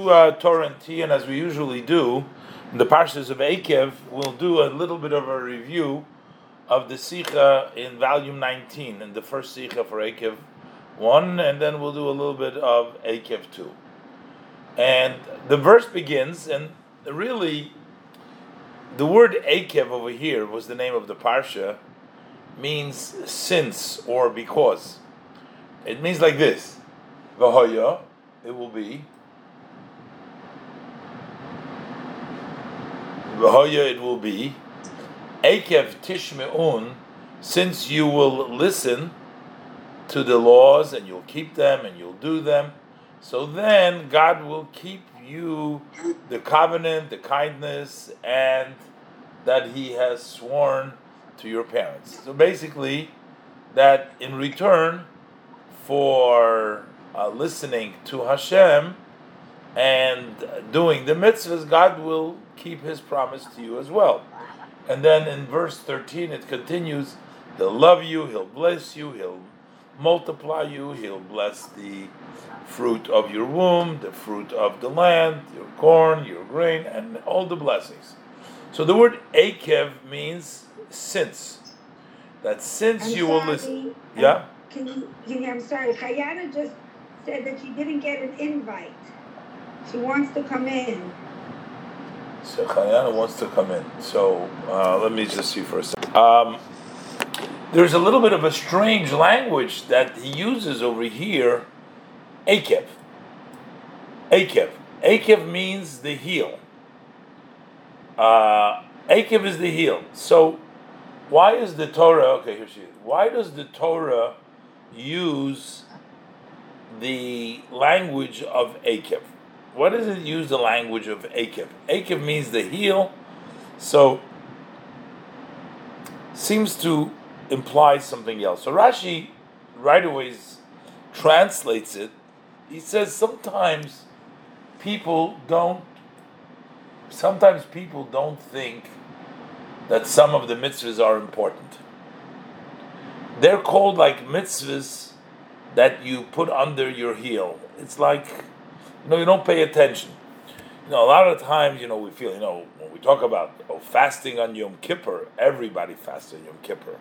to Torah and Tea, and as we usually do, in the Parshas of Eikev, we'll do a little bit of a review of the Sikha in volume 19, in the first Sikha for Eikev 1, and then we'll do a little bit of Eikev 2. And the verse begins, and really, the word Eikev over here was the name of the Parsha, means since or because. It means like this: V'hoya, it will be. V'hoya, it will be. Eikev tishme'un, since you will listen to the laws and you'll keep them and you'll do them, so then God will keep you the covenant, the kindness, and that He has sworn to your parents. So basically, that in return for listening to Hashem and doing the mitzvahs, God will keep His promise to you as well. And then in verse 13 it continues, He'll love you, He'll bless you, He'll multiply you, He'll bless the fruit of your womb, the fruit of the land, your corn, your grain, and all the blessings. So the word Eikev means since. That since you will listen. Yeah? I'm sorry. Hayana just said that she didn't get an invite. She wants to come in. So Hayana wants to come in. So let me just see for a second. There's a little bit of a strange language that he uses over here. Eikev. Eikev. Eikev means the heel. Eikev is the heel. So why is the Torah, okay, here she is. Why does the Torah use the language of Eikev? Why does it use the language of Eikev? Eikev means the heel, so seems to imply something else. So Rashi right away translates it. He says sometimes people don't think that some of the mitzvahs are important. They're called like mitzvahs that you put under your heel. It's like, you don't pay attention. A lot of times, we feel, when we talk about fasting on Yom Kippur, everybody fasts on Yom Kippur.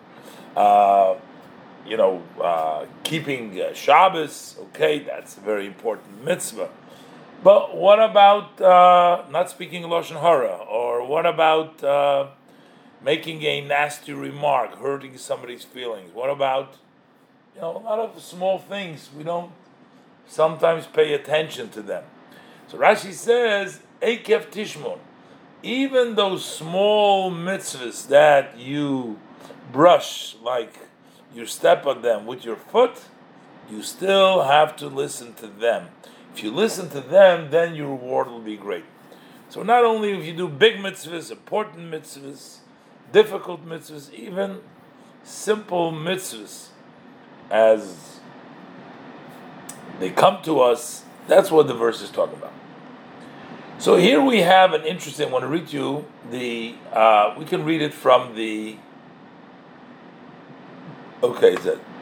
Keeping Shabbos, okay, that's a very important mitzvah. But what about not speaking Lashon Hara? Or what about making a nasty remark, hurting somebody's feelings? What about, a lot of small things, we don't sometimes pay attention to them. So Rashi says, Eikev Tishmon, even those small mitzvahs that you brush, like you step on them with your foot, you still have to listen to them. If you listen to them, then your reward will be great. So not only if you do big mitzvahs, important mitzvahs, difficult mitzvahs, even simple mitzvahs, as they come to us, that's what the verse is talking about. So here we have an interesting, I want to read you we can read it from the, okay,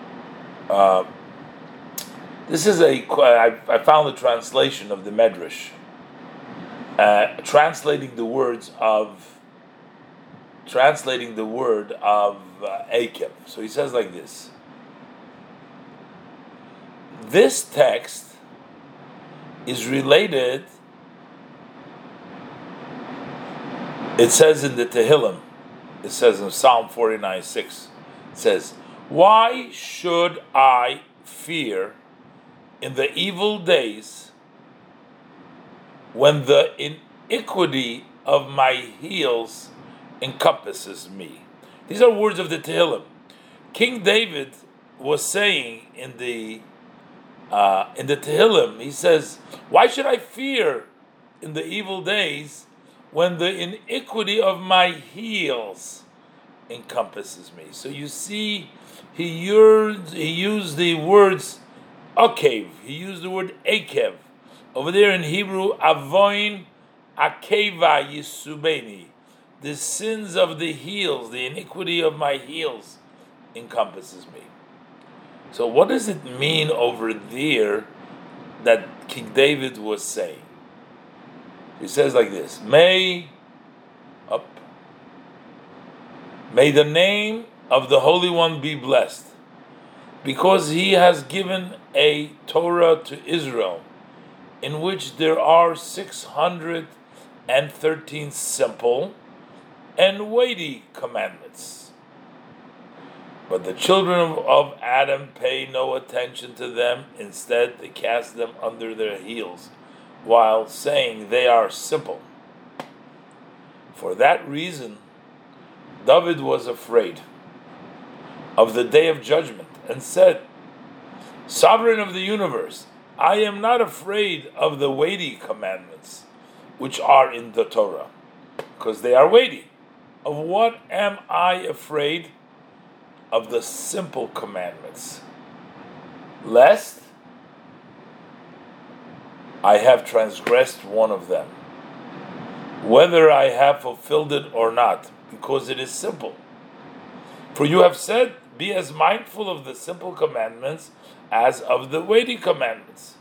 this is I found the translation of the Medrash, translating the word of Eikev. So he says like this. This text is related, it says in the Tehillim, it says in Psalm 49:6, it says, why should I fear in the evil days when the iniquity of my heels encompasses me? These are words of the Tehillim. King David was saying in the Tehillim, he says, why should I fear in the evil days when the iniquity of my heels encompasses me? So you see, he used the words Akev. He used the word Eikev. Over there in Hebrew, Avoin Akeva Yisubeni. The sins of the heels, the iniquity of my heels encompasses me. So what does it mean over there that King David was saying? He says like this: May the name of the Holy One be blessed, because he has given a Torah to Israel, in which there are 613 simple and weighty commandments. But the children of Adam pay no attention to them. Instead, they cast them under their heels, while saying they are simple. For that reason, David was afraid of the day of judgment and said, Sovereign of the universe, I am not afraid of the weighty commandments which are in the Torah, because they are weighty. Of what am I afraid? Of the simple commandments, lest I have transgressed one of them, whether I have fulfilled it or not, because it is simple. For you have said, be as mindful of the simple commandments as of the weighty commandments.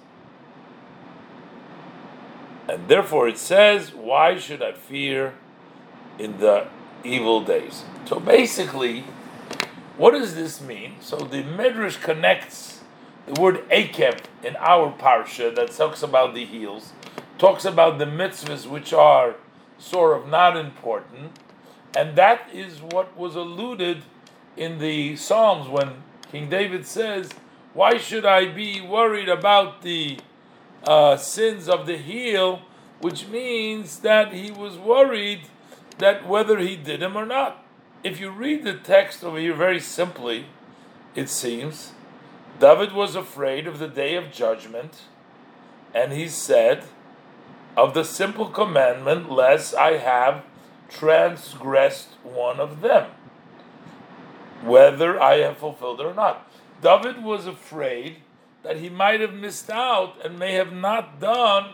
And therefore it says, why should I fear in the evil days? So basically, what does this mean? So the Medrash connects the word Akev in our parsha that talks about the heels, talks about the mitzvahs which are sort of not important, and that is what was alluded in the Psalms when King David says, why should I be worried about the sins of the heel, which means that he was worried that whether he did them or not. If you read the text over here very simply, it seems, David was afraid of the day of judgment, and he said, of the simple commandment, lest I have transgressed one of them, whether I have fulfilled it or not. David was afraid that he might have missed out and may have not done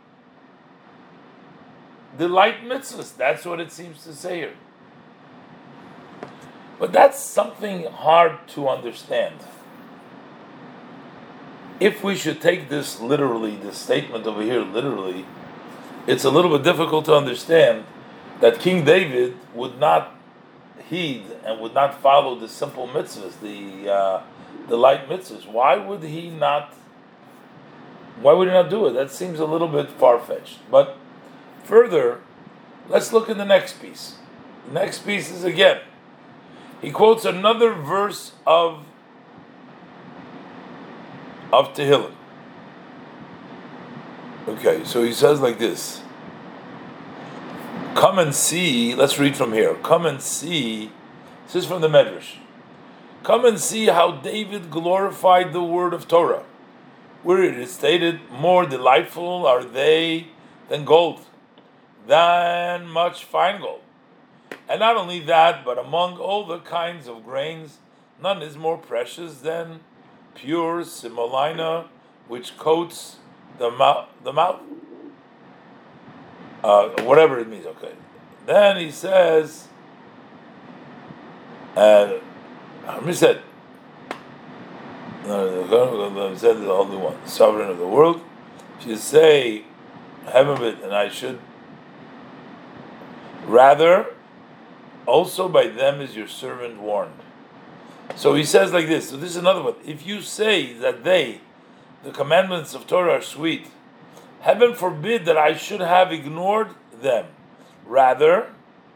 the light mitzvahs. That's what it seems to say here. But that's something hard to understand. If we should take this literally, this statement over here literally, it's a little bit difficult to understand that King David would not heed and would not follow the simple mitzvahs, the light mitzvahs. Why would he not do it? That seems a little bit far-fetched. But further, let's look at the next piece. The next piece is again, he quotes another verse of Tehillim. Okay, so he says like this. Come and see, let's read from here. Come and see, this is from the Medrash. Come and see how David glorified the word of Torah, where it is stated, more delightful are they than gold, than much fine gold. And not only that, but among all the kinds of grains, none is more precious than pure semolina, which coats the mouth. Whatever it means, okay. Then he says, said the Holy One, Sovereign of the world, should say, heaven of it, and I should rather, also by them is your servant warned. So he says like this. So this is another one. If you say that the commandments of Torah are sweet, heaven forbid that I should have ignored them. Rather,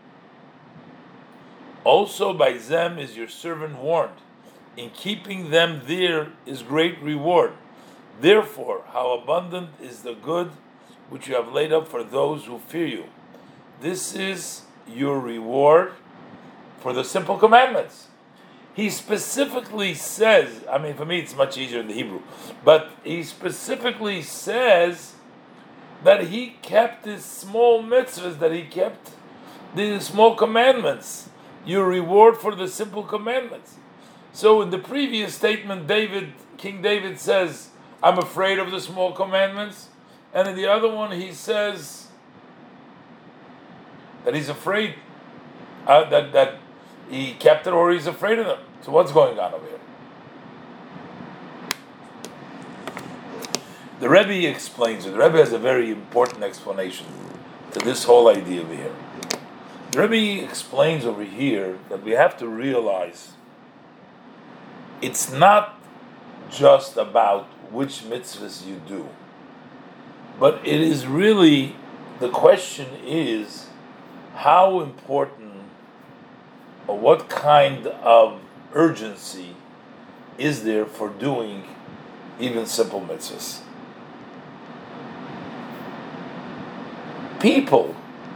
also by them is your servant warned. In keeping them there is great reward. Therefore, how abundant is the good which you have laid up for those who fear you. This is your reward for the simple commandments. He specifically says, I mean, for me it's much easier in the Hebrew, but he specifically says that he kept his small mitzvahs, that he kept the small commandments, your reward for the simple commandments. So in the previous statement, King David says, I'm afraid of the small commandments, and in the other one he says that he's afraid, that he kept it or he's afraid of them. So what's going on over here? The Rebbe explains it. The Rebbe has a very important explanation. to this whole idea over here. The Rebbe explains over here that we have to realize it's not just about which mitzvahs you do, but it is really, the question is how important or what kind of urgency is there for doing even simple mitzvahs. People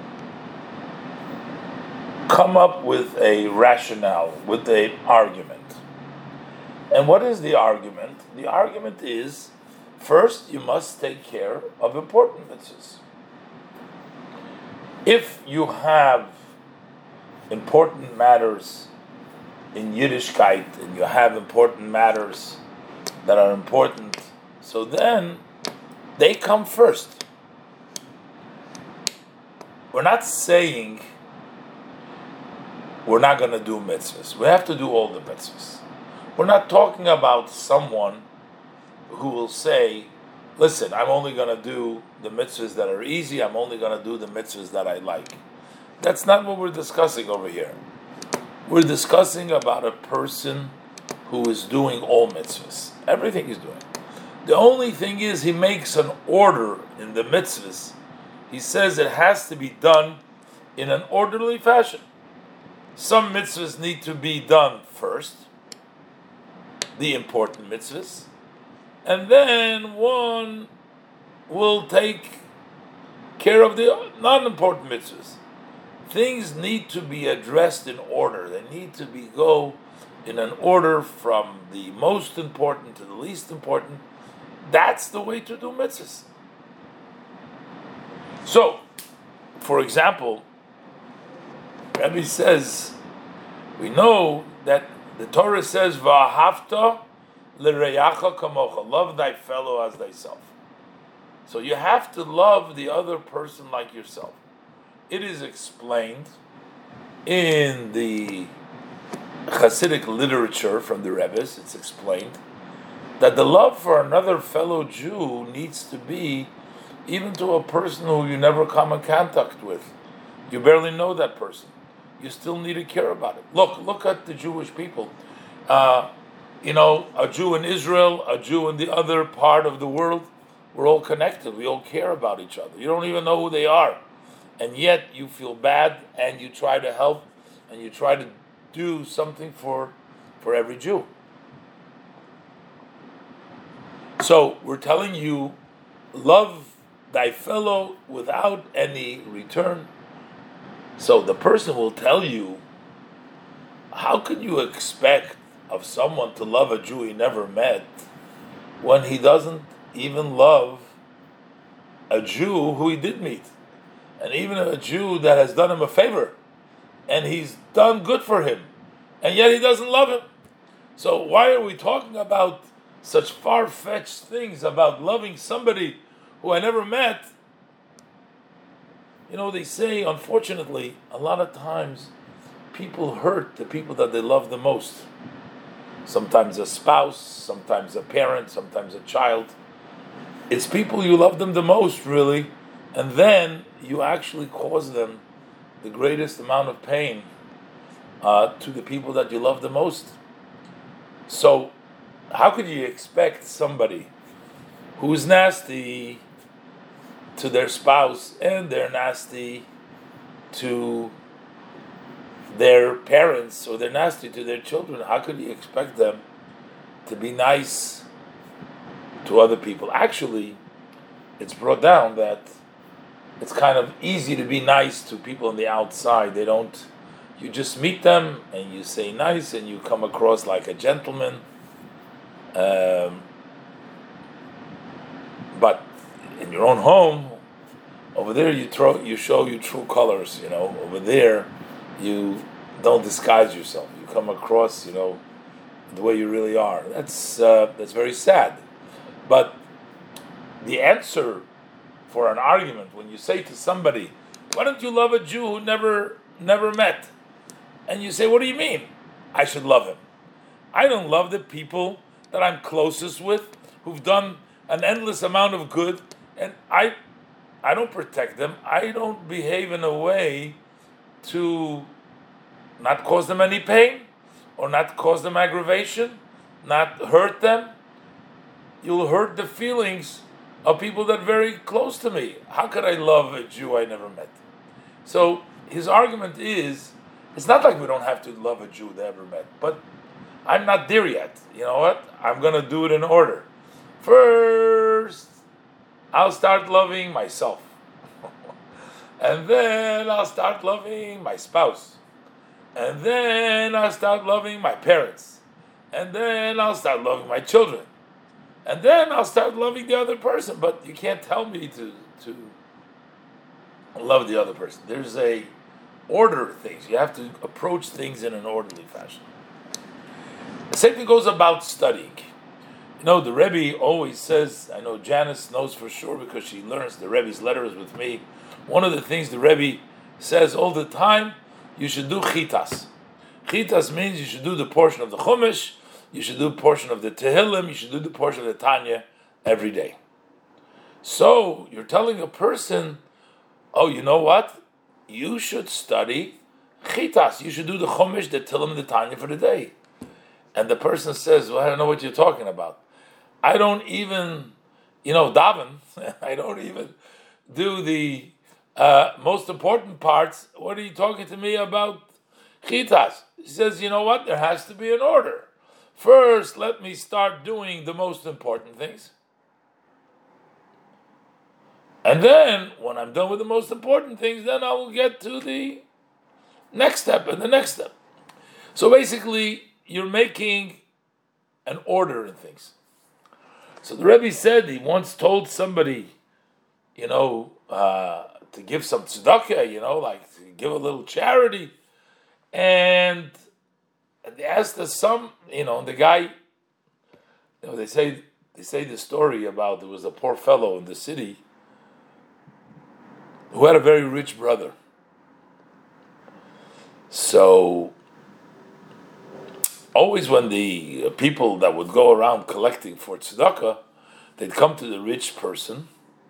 come up with a rationale, with an argument. And what is the argument? The argument is, first, you must take care of important mitzvahs. If you have important matters in Yiddishkeit, and you have important matters that are important, so then they come first. We're not saying we're not going to do mitzvahs. We have to do all the mitzvahs. We're not talking about someone who will say, listen, I'm only going to do the mitzvahs that are easy, I'm only going to do the mitzvahs that I like. That's not what we're discussing over here. We're discussing about a person who is doing all mitzvahs. Everything he's doing. The only thing is he makes an order in the mitzvahs. He says it has to be done in an orderly fashion. Some mitzvahs need to be done first, the important mitzvahs, and then one will take care of the non-important mitzvahs. Things need to be addressed in order. They need to go in an order from the most important to the least important. That's the way to do mitzvahs. So, for example, Rabbi says, we know that the Torah says, "Va'ahavta l'reyacha kamocha," love thy fellow as thyself. So you have to love the other person like yourself. It is explained in the Hasidic literature from the Rebbe's, it's explained that the love for another fellow Jew needs to be even to a person who you never come in contact with. You barely know that person. You still need to care about it. Look at the Jewish people. A Jew in Israel, a Jew in the other part of the world, we're all connected. We all care about each other. You don't even know who they are. And yet you feel bad and you try to help and you try to do something for every Jew. So we're telling you, love thy fellow without any return. So the person will tell you, how can you expect of someone to love a Jew he never met when he doesn't even love a Jew who he did meet? And even a Jew that has done him a favor, and he's done good for him, and yet he doesn't love him. So why are we talking about such far-fetched things about loving somebody who I never met? They say, unfortunately, a lot of times people hurt the people that they love the most. Sometimes a spouse, sometimes a parent, sometimes a child. It's people you love them the most, really, and then you actually cause them the greatest amount of pain to the people that you love the most. So, how could you expect somebody who's nasty to their spouse and they're nasty to their parents or they're nasty to their children? How could you expect them to be nice to other people? Actually, it's brought down that it's kind of easy to be nice to people on the outside. You just meet them and you say nice and you come across like a gentleman. But in your own home, over there you show your true colors. Over there you don't disguise yourself. You come across, the way you really are. That's very sad. But the answer for an argument, when you say to somebody, "Why don't you love a Jew who never met?" And you say, "What do you mean? I should love him. I don't love the people that I'm closest with, who've done an endless amount of good, and I don't protect them. I don't behave in a way to not cause them any pain or not cause them aggravation, not hurt them. You'll hurt the feelings of people that are very close to me. How could I love a Jew I never met? So his argument is, it's not like we don't have to love a Jew they ever met, but I'm not there yet. You know what? I'm going to do it in order. First, I'll start loving myself. And then I'll start loving my spouse. And then I'll start loving my parents. And then I'll start loving my children. And then I'll start loving the other person. But you can't tell me to love the other person. There's a order of things. You have to approach things in an orderly fashion. The same thing goes about studying. You know, the Rebbe always says, I know Janice knows for sure because she learns the Rebbe's letters with me. One of the things the Rebbe says all the time, you should do chitas. Chitas means you should do the portion of the Chumash, you should do a portion of the Tehillim, you should do the portion of the Tanya every day. So, you're telling a person, oh, you know what? You should study chitas. You should do the Chumash, the Tehillim, the Tanya for the day. And the person says, well, I don't know what you're talking about. I don't even, daven. I don't even do the most important parts. What are you talking to me about chitas? He says, you know what? There has to be an order. First, let me start doing the most important things. And then, when I'm done with the most important things, then I will get to the next step and the next step. So basically, you're making an order in things. So the Rebbe said he once told somebody, to give some tzedakah, like to give a little charity. And they asked us the guy, they say the story about there was a poor fellow in the city who had a very rich brother. So always when the people that would go around collecting for tzedakah, they'd come to the rich person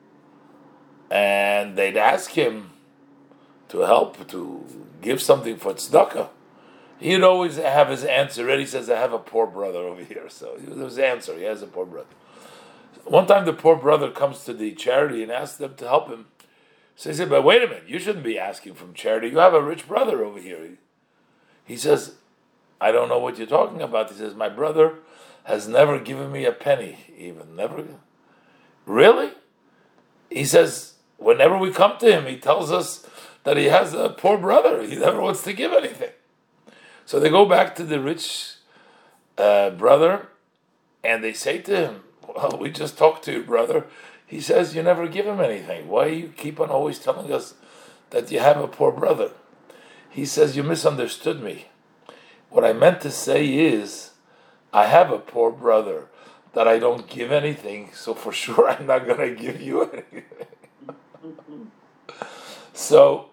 and they'd ask him to help, to give something for tzedakah. He'd always have his answer ready. He says, I have a poor brother over here. So it was his answer. He has a poor brother. One time the poor brother comes to the charity and asks them to help him. So he said, but wait a minute, you shouldn't be asking from charity. You have a rich brother over here. He says, I don't know what you're talking about. He says, my brother has never given me a penny, even. Never. Really? He says, whenever we come to him, he tells us that he has a poor brother. He never wants to give anything. So they go back to the rich brother, and they say to him, well, we just talked to your brother. He says, you never give him anything. Why do you keep on always telling us that you have a poor brother? He says, you misunderstood me. What I meant to say is, I have a poor brother that I don't give anything, so for sure I'm not going to give you anything. So,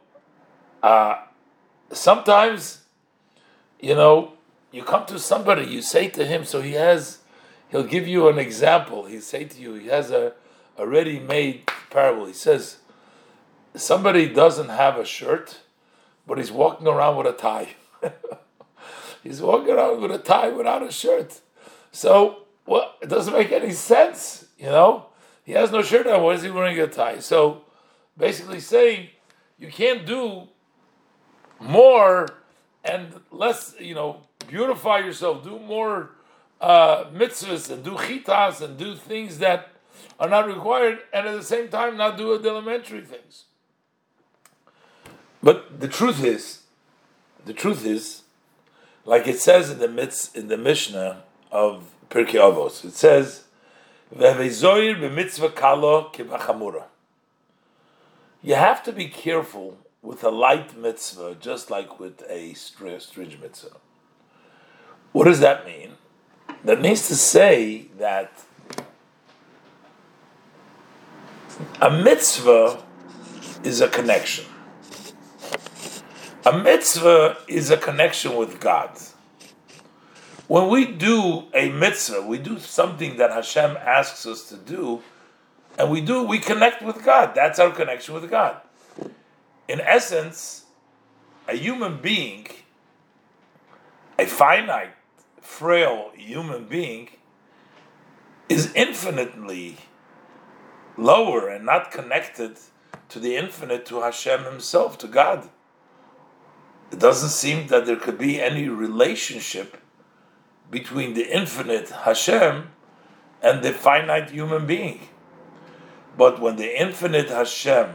sometimes, you come to somebody, you say to him, so he'll give you an example. He'll say to you, he has a ready-made parable. He says, somebody doesn't have a shirt, but he's walking around with a tie. He's walking around with a tie without a shirt. So, it doesn't make any sense, He has no shirt on. Why is he wearing a tie? So, basically saying, you can't do more and less, beautify yourself, do more mitzvahs and do chitas and do things that are not required, and at the same time not do the elementary things. But the truth is, like it says in the Mishnah of Pirkei Avos, it says, "V'hezoir b'mitzvah kalo kibachamura." You have to be careful with a light mitzvah, just like with a stringent mitzvah. What does that mean? That means to say that a mitzvah is a connection. A mitzvah is a connection with God. When we do a mitzvah, we do something that Hashem asks us to do, and we connect with God. That's our connection with God. In essence, a human being, a finite, frail human being, is infinitely lower and not connected to the infinite, to Hashem himself, to God. It doesn't seem that there could be any relationship between the infinite Hashem and the finite human being. But when the infinite Hashem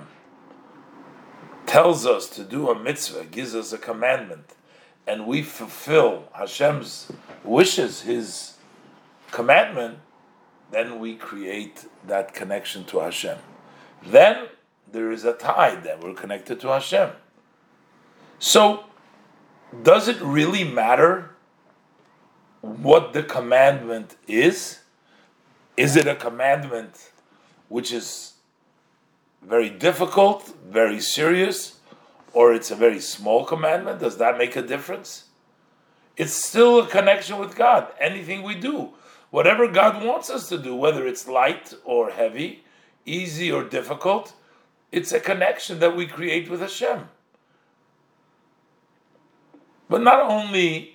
tells us to do a mitzvah, gives us a commandment, and we fulfill Hashem's wishes, his commandment, then we create that connection to Hashem. Then there is a tie that we're connected to Hashem. So, does it really matter what the commandment is? Is it a commandment which is very difficult, very serious, or it's a very small commandment? Does that make a difference? It's still a connection with God. Anything we do, whatever God wants us to do, whether it's light or heavy, easy or difficult, it's a connection that we create with Hashem. But not only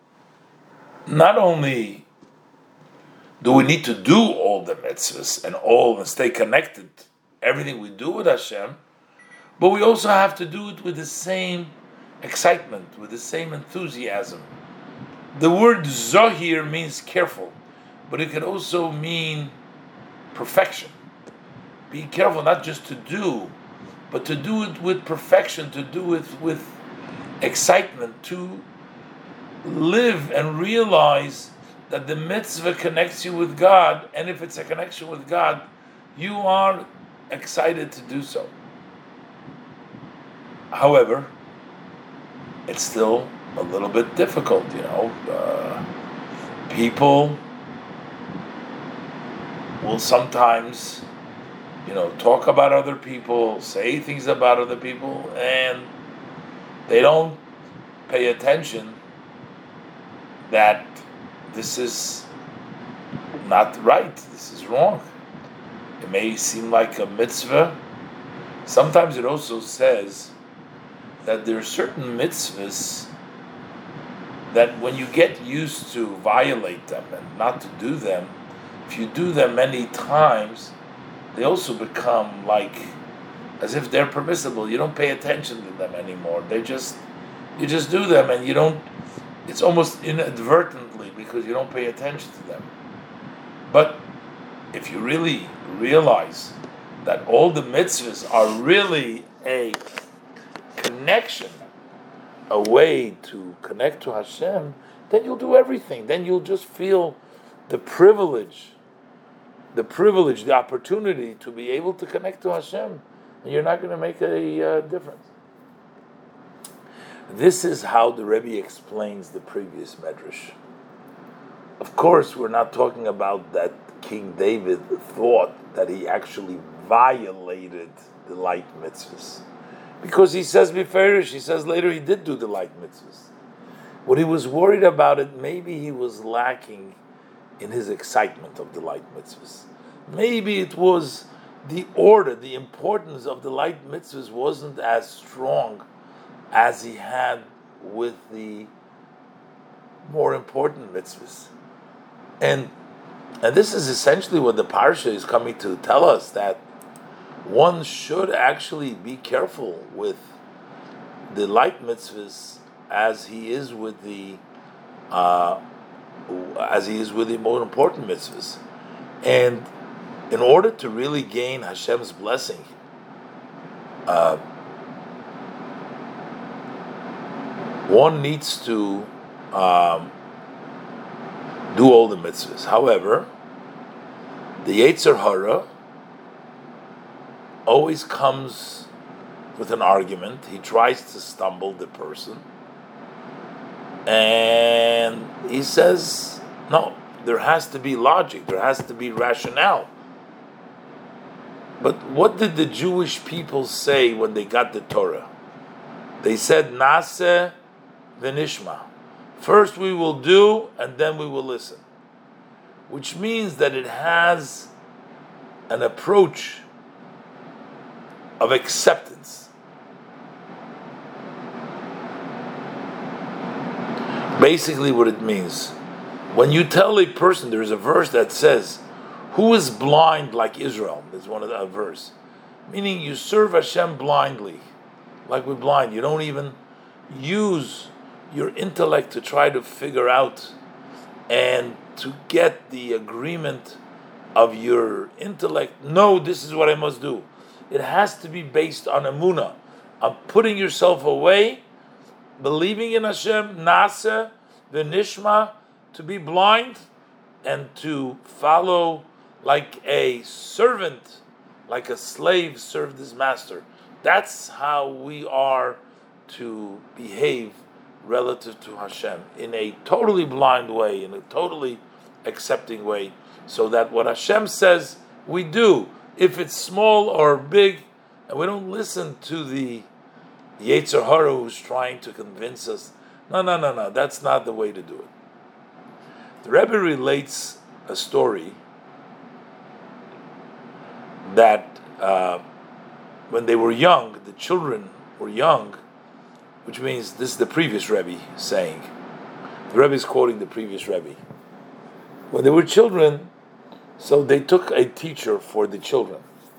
do we need to do all the mitzvahs and stay connected, everything we do with Hashem, but we also have to do it with the same excitement, with the same enthusiasm. The word zohir means careful, but it can also mean perfection. Be careful not just to do, but to do it with perfection, to do it with excitement, to live and realize that the mitzvah connects you with God, and if it's a connection with God, you are excited to do so. However, it's still a little bit difficult, people will sometimes, talk about other people, say things about other people, and they don't pay attention that this is not right, this is wrong. It may seem like a mitzvah. Sometimes it also says that there are certain mitzvahs that when you get used to violate them and not to do them, if you do them many times, they also become like as if they're permissible. You don't pay attention to them anymore. You just do them, and you don't. It's almost inadvertently because you don't pay attention to them. But if you really realize that all the mitzvahs are really a connection, a way to connect to Hashem, then you'll do everything. Then you'll just feel the privilege, the opportunity to be able to connect to Hashem, and you're not going to make a difference. This is how the Rebbe explains the previous medrash. Of course, we're not talking about that King David thought that he actually violated the light mitzvahs. Because he says beferish, he says later he did do the light mitzvahs. What he was worried about it, maybe he was lacking in his excitement of the light mitzvahs. Maybe it was the order, the importance of the light mitzvahs wasn't as strong as he had with the more important mitzvahs. And this is essentially what the parsha is coming to tell us, that one should actually be careful with the light mitzvahs as he is with the more important mitzvahs. And in order to really gain Hashem's blessing, one needs to do all the mitzvahs. However, the Yetzer Hara always comes with an argument. He tries to stumble the person, and he says, no, there has to be logic, there has to be rationale. But what did the Jewish people say when they got the Torah? They said, Naseh v'nishma. First we will do, and then we will listen. Which means that it has an approach of acceptance. Basically what it means, when you tell a person, there's a verse that says, who is blind like Israel? There's one of the verse. Meaning you serve Hashem blindly. Like we're blind. You don't even use your intellect to try to figure out and to get the agreement of your intellect. No, this is what I must do. It has to be based on emunah, on putting yourself away, believing in Hashem, Naseh, V'nishma, to be blind and to follow like a servant, like a slave served his master. That's how we are to behave relative to Hashem, in a totally blind way, in a totally accepting way, so that what Hashem says, we do. If it's small or big, and we don't listen to the Yetzer Hara who's trying to convince us. No, that's not the way to do it. The Rebbe relates a story that when they were young, the children were young, which means this is the previous Rebbe saying. The Rebbe is quoting the previous Rebbe. When they were children, so they took a teacher for the children.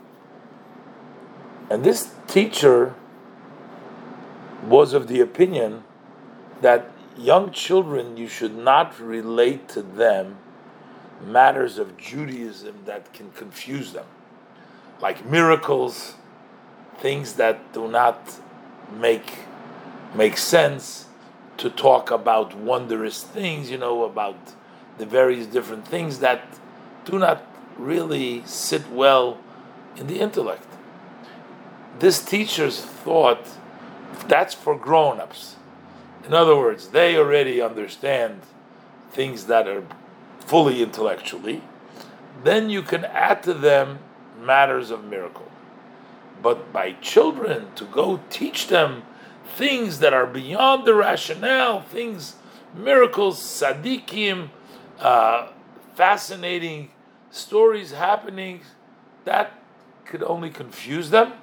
And this teacher was of the opinion that young children, you should not relate to them matters of Judaism that can confuse them, like miracles, things that do not make sense, to talk about wondrous things, about the various different things that do not really sit well in the intellect. This teacher's thought, that's for grown-ups. In other words, they already understand things that are fully intellectually. Then you can add to them matters of miracle. But by children, to go teach them things that are beyond the rationale, things, miracles, tzaddikim, fascinating stories happening, that could only confuse them.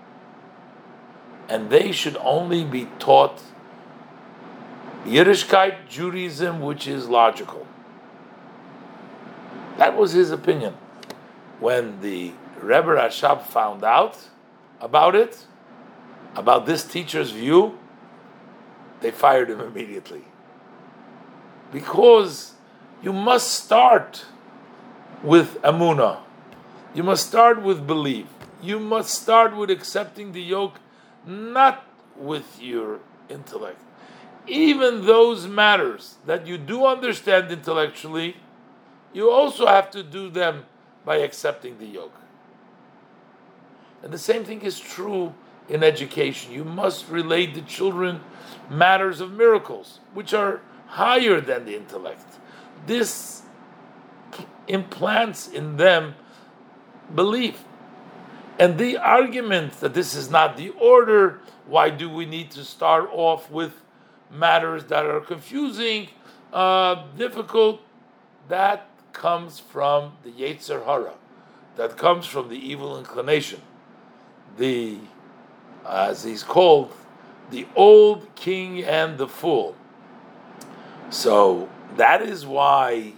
And they should only be taught Yiddishkeit, Judaism, which is logical. That was his opinion. When the Rebbe Rashab found out about it, about this teacher's view, they fired him immediately. Because you must start with emunah. You must start with belief. You must start with accepting the yoke, not with your intellect. Even those matters that you do understand intellectually, you also have to do them by accepting the yoke. And the same thing is true in education. You must relate to children matters of miracles, which are higher than the intellect. This implants in them belief. And the argument that this is not the order, why do we need to start off with matters that are confusing, difficult, that comes from the Yetzer Hara, that comes from the evil inclination, the, as he's called, the old king and the fool. So that is why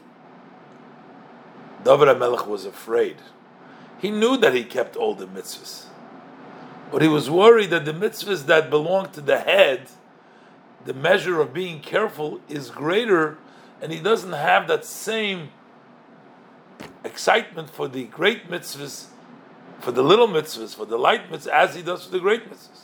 David HaMelech was afraid. He knew that he kept all the mitzvahs, but he was worried that the mitzvahs that belong to the head, the measure of being careful is greater, and he doesn't have that same excitement for the great mitzvahs, for the little mitzvahs, for the light mitzvahs, as he does for the great mitzvahs.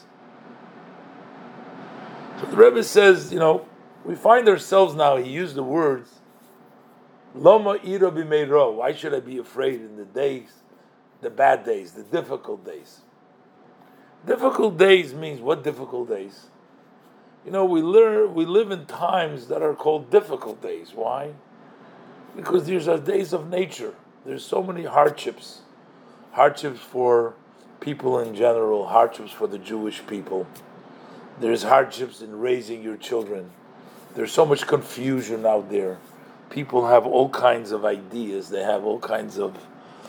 So the Rebbe says, we find ourselves now, he used the words, Loma ira b'meiro, why should I be afraid in the days, the bad days, the difficult days? Difficult days means, what difficult days? We live in times that are called difficult days. Why? Because these are days of nature. There's so many hardships. Hardships for people in general, hardships for the Jewish people. There's hardships in raising your children. There's so much confusion out there. People have all kinds of ideas. They have all kinds of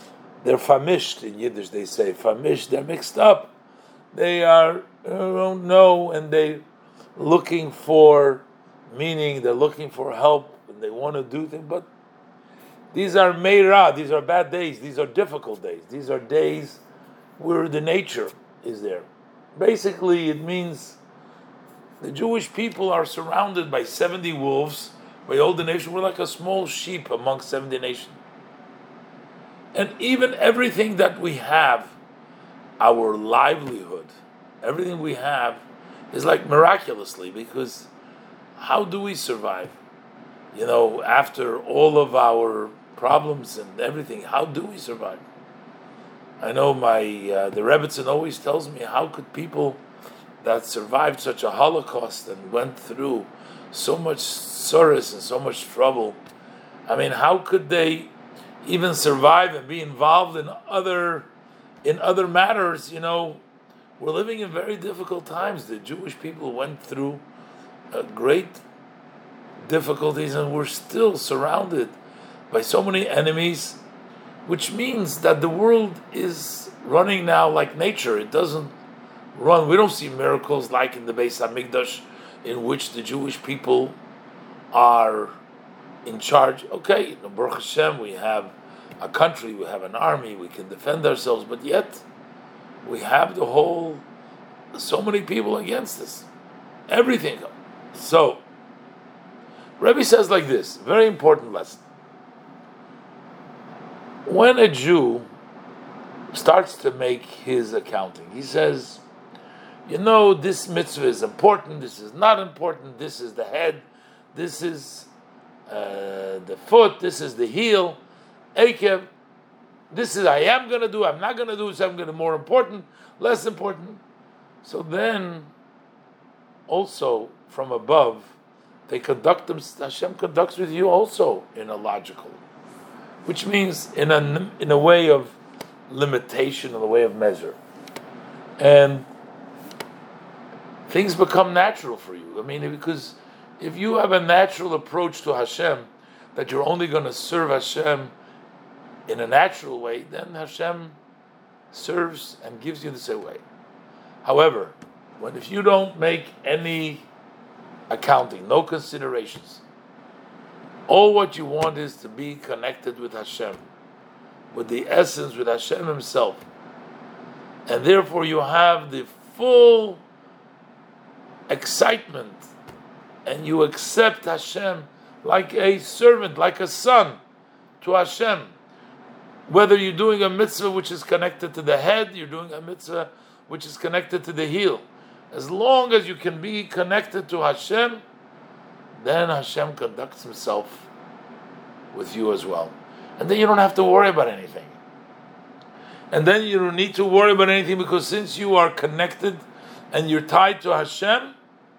they're famished in Yiddish. They say famished. They're mixed up. They don't know, and they looking for meaning. They're looking for help, and they want to do things. But these are meira. These are bad days. These are difficult days. These are days where the nature is there. Basically, it means the Jewish people are surrounded by 70 wolves, by all the nation. We're like a small sheep among 70 nations. And even everything that we have, our livelihood, everything we have is like miraculously, because how do we survive? After all of our problems and everything, how do we survive? I know the Rebbetzin always tells me, how could people that survived such a Holocaust and went through so much sorrows and so much trouble, how could they even survive and be involved in other matters? We're living in very difficult times. The Jewish people went through great difficulties, and we're still surrounded by so many enemies, which means that the world is running now like nature. It doesn't run. We don't see miracles like in the Beis Hamikdash, in which the Jewish people are in charge. Okay, in Baruch Hashem, we have a country, we have an army, we can defend ourselves, but yet we have so many people against us. Everything. So, Rebbe says like this, very important lesson. When a Jew starts to make his accounting, he says, this mitzvah is important, this is not important, this is the head, this is the foot, this is the heel, Akev, this is I am going to do, I'm not going to do, so I'm going to more important, less important. So then, also from above, Hashem conducts with you also in a logical, which means in a way of limitation, in a way of measure. And things become natural for you. Because if you have a natural approach to Hashem, that you're only going to serve Hashem in a natural way, then Hashem serves and gives you the same way. However, if you don't make any accounting, no considerations, all what you want is to be connected with Hashem, with the essence, with Hashem Himself, and therefore you have the full excitement, and you accept Hashem like a servant, like a son to Hashem. Whether you're doing a mitzvah which is connected to the head, you're doing a mitzvah which is connected to the heel. As long as you can be connected to Hashem, then Hashem conducts Himself with you as well. And then you don't have to worry about anything. And then you don't need to worry about anything, because since you are connected and you're tied to Hashem,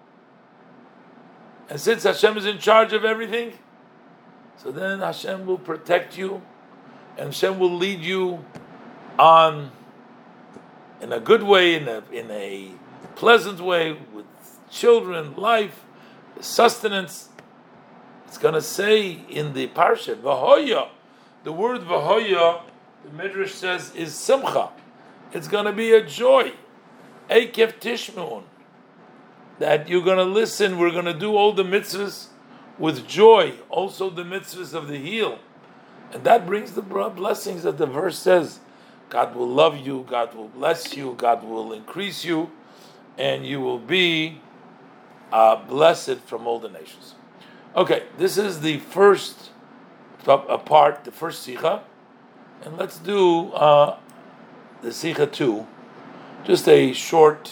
and since Hashem is in charge of everything, so then Hashem will protect you, and Hashem will lead you on in a good way, in a pleasant way, with children, life, sustenance. It's going to say in the parsha, Vahoya, the word Vahoya, the Midrash says, is Simcha. It's going to be a joy. Eikev Tishmeun. That you're going to listen, we're going to do all the mitzvahs with joy, also the mitzvahs of the heel. And that brings the blessings that the verse says. God will love you, God will bless you, God will increase you, and you will be blessed from all the nations. Okay, this is the first part, the first Sikha. And let's do the Sikha 2. Just a short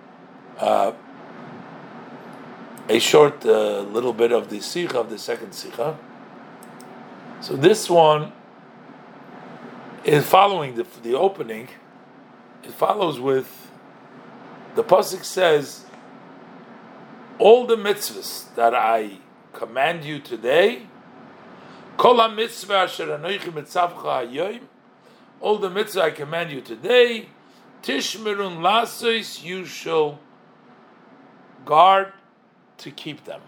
little bit of the Sikha, of the second Sikha. So this one is following the opening. It follows with, the pasuk says, all the mitzvahs that I command you today, kol ha-mitzvah asher anochi mitzavcha hayoim, all the mitzvahs I command you today, tishmerun lasos, you shall guard to keep them.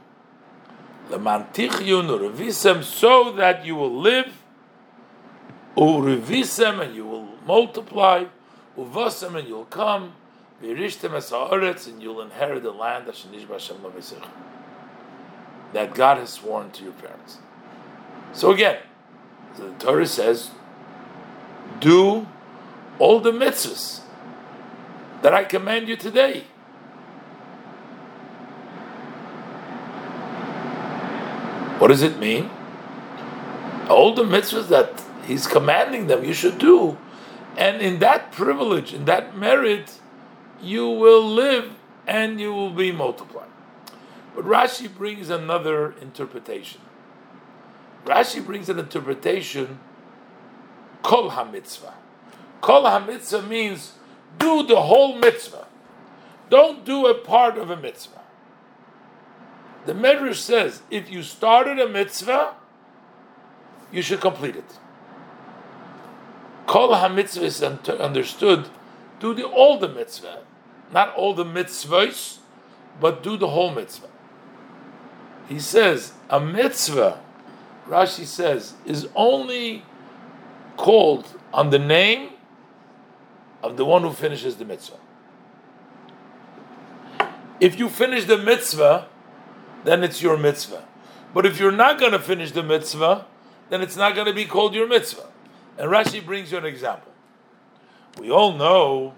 Lemantichyun urevisem, so that you will live, urevisem, and you will multiply, uvasam, and you'll come, v'yirishtem es ha'aretz, and you'll inherit the land that God has sworn to your parents. So again, the Torah says, do all the mitzvahs that I command you today. What does it mean? All the mitzvahs that He's commanding them, you should do. And in that privilege, in that merit, you will live and you will be multiplied. But Rashi brings another interpretation. Rashi brings an interpretation, Kol HaMitzvah. Kol HaMitzvah means do the whole mitzvah. Don't do a part of a mitzvah. The Medrash says, if you started a mitzvah, you should complete it. Kol HaMitzvah is understood, do all the mitzvah. Not all the mitzvahs, but do the whole mitzvah. He says, a mitzvah, Rashi says, is only called on the name of the one who finishes the mitzvah. If you finish the mitzvah, then it's your mitzvah. But if you're not going to finish the mitzvah, then it's not going to be called your mitzvah. And Rashi brings you an example. We all know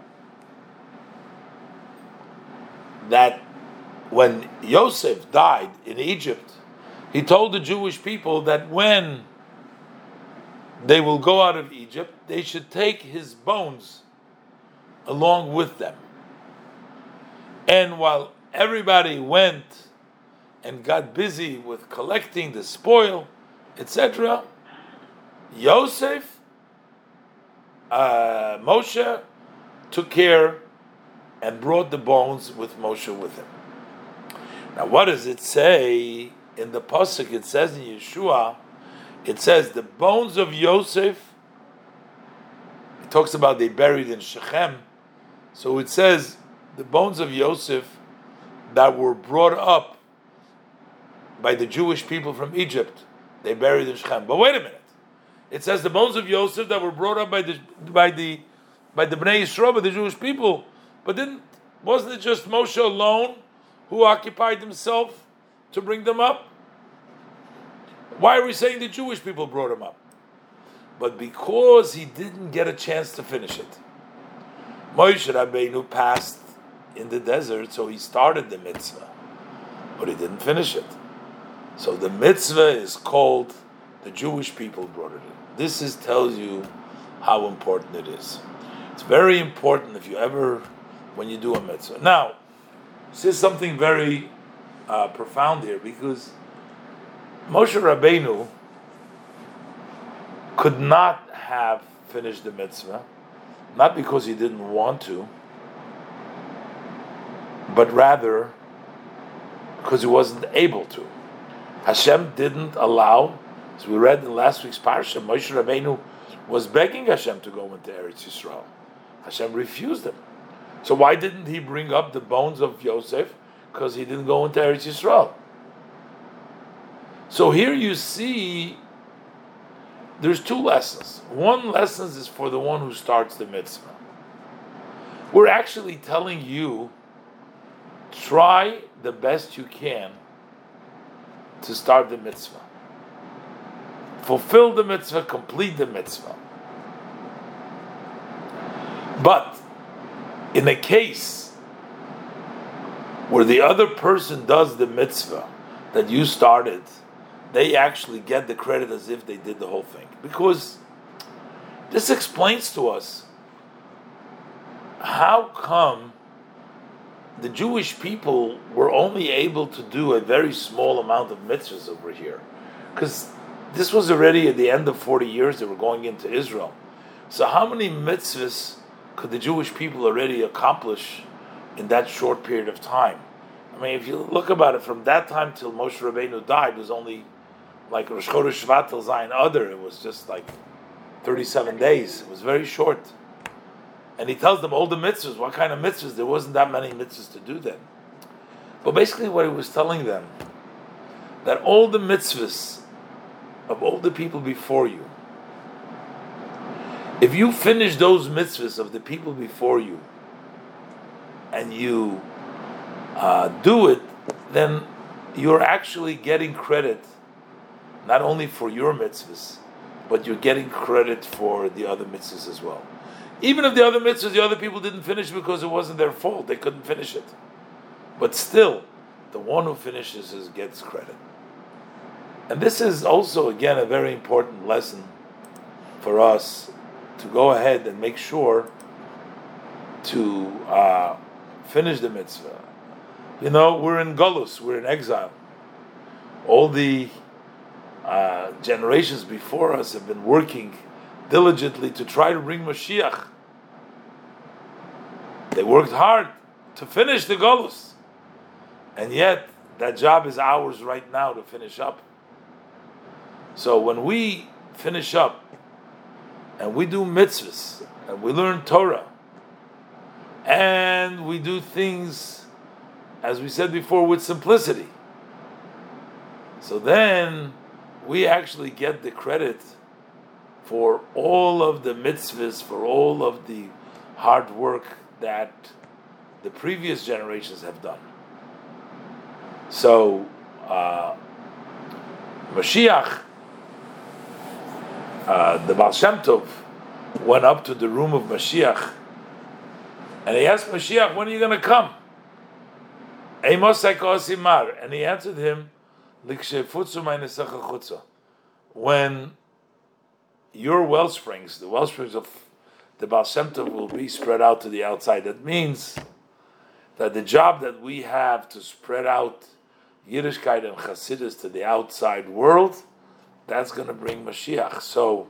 that when Yosef died in Egypt, he told the Jewish people that when they will go out of Egypt, they should take his bones along with them. And while everybody went and got busy with collecting the spoil, etc., Yosef, Moshe took care and brought the bones with Moshe with him. Now, what does it say in the pasuk? It says in Yeshua, it says the bones of Yosef. It talks about they buried in Shechem, so it says the bones of Yosef that were brought up by the Jewish people from Egypt, they buried in Shechem. But wait a minute. It says the bones of Yosef that were brought up by the Bnei Yisrael, by the Jewish people. But wasn't it just Moshe alone who occupied himself to bring them up? Why are we saying the Jewish people brought him up? But because he didn't get a chance to finish it. Moshe Rabbeinu passed in the desert, so he started the mitzvah, but he didn't finish it. So the mitzvah is called the Jewish people brought it in. This tells you how important it is. It's very important when you do a mitzvah. Now, this is something very profound here, because Moshe Rabbeinu could not have finished the mitzvah, not because he didn't want to, but rather because he wasn't able to. Hashem didn't allow. As we read in last week's parsha, Moshe Rabbeinu was begging Hashem to go into Eretz Yisrael. Hashem refused him. So why didn't he bring up the bones of Yosef? Because he didn't go into Eretz Yisrael. So here you see there's two lessons. One lesson is for the one who starts the mitzvah. We're actually telling you, try the best you can to start the mitzvah. Fulfill the mitzvah, complete the mitzvah. But in a case where the other person does the mitzvah that you started, they actually get the credit as if they did the whole thing. Because this explains to us how come the Jewish people were only able to do a very small amount of mitzvahs over here. Because this was already at the end of 40 years they were going into Israel. So how many mitzvahs could the Jewish people already accomplish in that short period of time? I mean, if you look about it, from that time till Moshe Rabbeinu died, it was only like Rosh Chodesh Shvat till Zayin Adar. It was just like 37 days. It was very short. And he tells them all the mitzvahs. What kind of mitzvahs? There wasn't that many mitzvahs to do then. But basically what he was telling them, that all the mitzvahs of all the people before you, If you finish those mitzvahs of the people before you, and you do it, then you're actually getting credit not only for your mitzvahs, but you're getting credit for the other mitzvahs as well. Even if the other mitzvahs, the other people didn't finish because it wasn't their fault, they couldn't finish it. But still, the one who finishes gets credit. And this is also, again, a very important lesson for us to go ahead and make sure to finish the mitzvah. We're in Golus, we're in exile. All the generations before us have been working diligently to try to bring Mashiach. They worked hard to finish the Golus. And yet, that job is ours right now to finish up. So when we finish up, and we do mitzvahs, and we learn Torah, and we do things, as we said before, with simplicity, so then we actually get the credit for all of the mitzvahs, for all of the hard work that the previous generations have done. So, Mashiach, the Baal Shem Tov, went up to the room of Mashiach, and he asked Mashiach, when are you going to come? And he answered him, when your well springs, the well springs of the Baal Shem Tov, will be spread out to the outside. That means that the job that we have to spread out Yiddishkeit and Chassidus to the outside world, that's going to bring Mashiach. So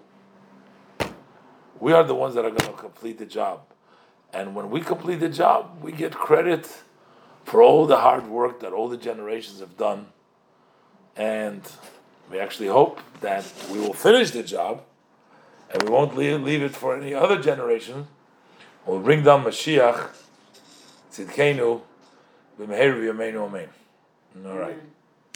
we are the ones that are going to complete the job. And when we complete the job, we get credit for all the hard work that all the generations have done. And we actually hope that we will finish the job, and we won't leave it for any other generation. We'll bring down Mashiach, Tzidkenu, B'meher v'yameinu amen. All right.